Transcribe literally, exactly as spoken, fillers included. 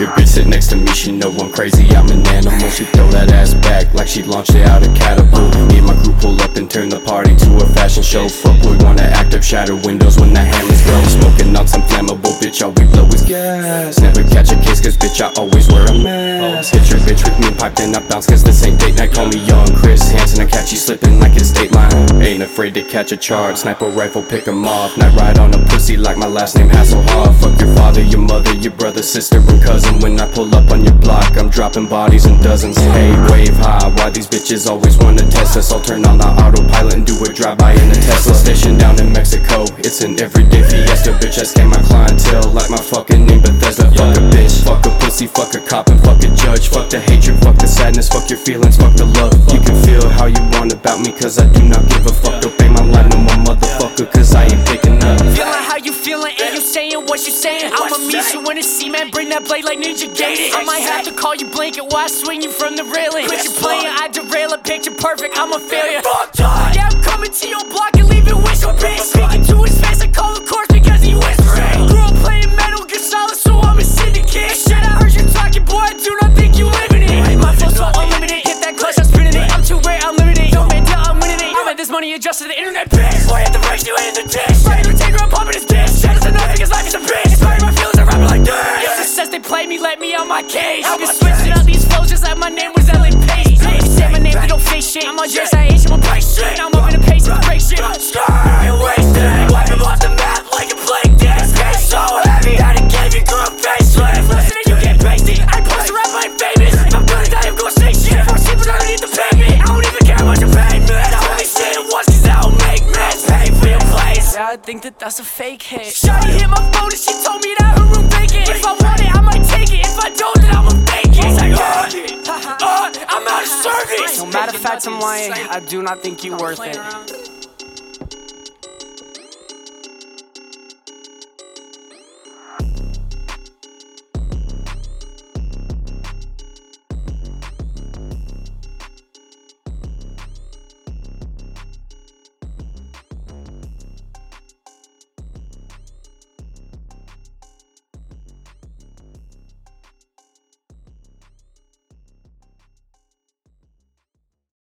your bitch sit next to me, she know I'm crazy, I'm an animal. She throw that ass back like she launched it out of catapult. Me and my crew pull up and turn the party to a fashion show. Fuck, we wanna act up, shatter windows when the hammers go. Smoking on some flammable, bitch, all we blow is gas. Never catch a case, cause bitch, I always wear a mask. Hit your bitch with me, pipe then I bounce, cause this ain't date night. Call me Young Chris Hansen, I catch you slipping like it's state line. Ain't afraid to catch a charge, sniper rifle, pick 'em off. Night ride on a pussy like my last name Hasselhoff. Fuck your father, your mother, your brother, sister, and cousin. When I pull up on your block, I'm dropping bodies in dozens. Hey, wave high, why these bitches always wanna test us? I'll turn on the autopilot and do a drive-by in a Tesla. Station down in Mexico, it's an everyday fiesta. Bitch, I scam my clientele like my fucking name Bethesda. Fuck a bitch, fuck a pussy, fuck a cop, and fuck a judge. Fuck the hatred, fuck the sadness, fuck your feelings, fuck the love. You can feel how you want about me, cause I do not give a fuck. Don't pay my line no more, motherfucker, cause I ain't picking up. Feeling how you feeling and you saying what you saying. I'ma meet you in a C-man, bring that blade like Ninja Gaiden. I might have to call you blanket while I swing you from the railing. Quit your playing, I derail it, picture perfect, I'm a failure. Yeah, I'm coming to your block and leaving with your bitch. Speaking to his face, I call the course because he whispering. Grew up playing Metal Gear Solid, so I'm a syndicate. Shit, I heard you talking, boy, I do not think you living it. My flow's so unlimited, hit that clutch, I'm spinning it. I'm too rare, I'm limited, yo man, till I'm winning it. I made this money adjusted to the internet, bitch. Boy, at the race, you ain't in the dish. Ready to take her, I'm pumping his dick. Shit is enough because life is a bitch. Inspiring my feelings, I rap it like this. If it says they play me, let me out my cage. I can switch it up these flows just like my name was Ellen Page. Say my name, we don't face shit. I'm on J S I H, I'm on break shit. Now I'm up in the pace, and break shit. And wasted, wipe him off the map like a plague disc. Game so heavy, had to give you girl facelift. Listen and you get pasty, I post a rap, I'm famous. If I'm gonna die, I'm gonna say shit. Four sleepers underneath the pavement, I don't even care how much you pay me. I only said it once cause I don't make mess. Pay for your place. Yeah, I think that that's a fake hit. Shawty hit my phone and she told me that her room vacant. If I want it, I might take it. If I don't, then I'ma fake it. Like, uh, uh, I'm out of service. No matter of fact, I'm lying. I do not think you worth it.